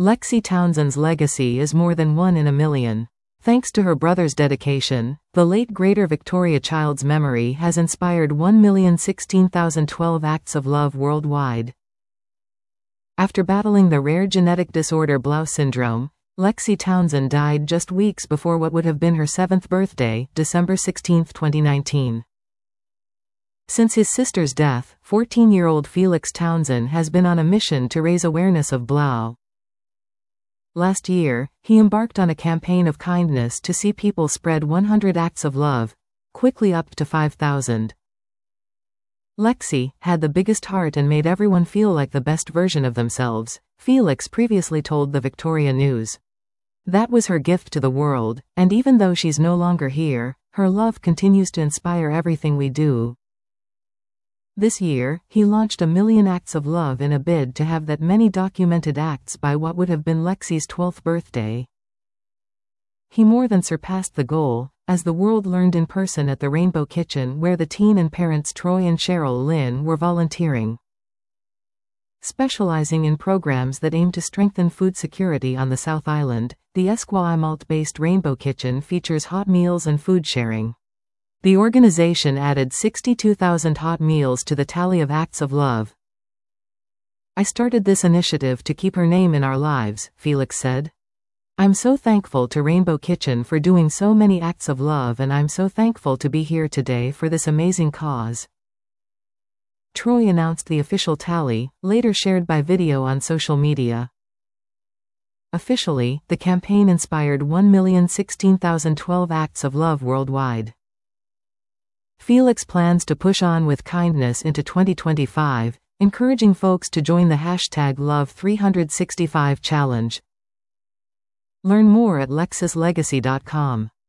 Lexi Townsend's legacy is more than 1 in a million. Thanks to her brother's dedication, the late Greater Victoria Child's memory has inspired 1,016,012 acts of love worldwide. After battling the rare genetic disorder Blau syndrome, Lexi Townsend died just weeks before what would have been her 7th birthday, December 16, 2019. Since his sister's death, 14-year-old Felix Townsend has been on a mission to raise awareness of Blau. Last year, he embarked on a campaign of kindness to see people spread 100 acts of love, quickly up to 5,000. Lexi had the biggest heart and made everyone feel like the best version of themselves, Felix previously told the Victoria News. That was her gift to the world, and even though she's no longer here, her love continues to inspire everything we do. This year, he launched 1 million acts of love in a bid to have that many documented acts by what would have been Lexi's 12th birthday. He more than surpassed the goal, as the world learned in person at the Rainbow Kitchen where the teen and parents Troy and Cheryl Lynn were volunteering. Specializing in programs that aim to strengthen food security on the South Island, the Esquimalt-based Rainbow Kitchen features hot meals and food sharing. The organization added 62,000 hot meals to the tally of acts of love. "I started this initiative to keep her name in our lives," Felix said. "I'm so thankful to Rainbow Kitchen for doing so many acts of love, and I'm so thankful to be here today for this amazing cause." Troy announced the official tally, later shared by video on social media. Officially, the campaign inspired 1,016,012 acts of love worldwide. Felix plans to push on with kindness into 2025, encouraging folks to join the hashtag Love365 challenge. Learn more at lexislegacy.com.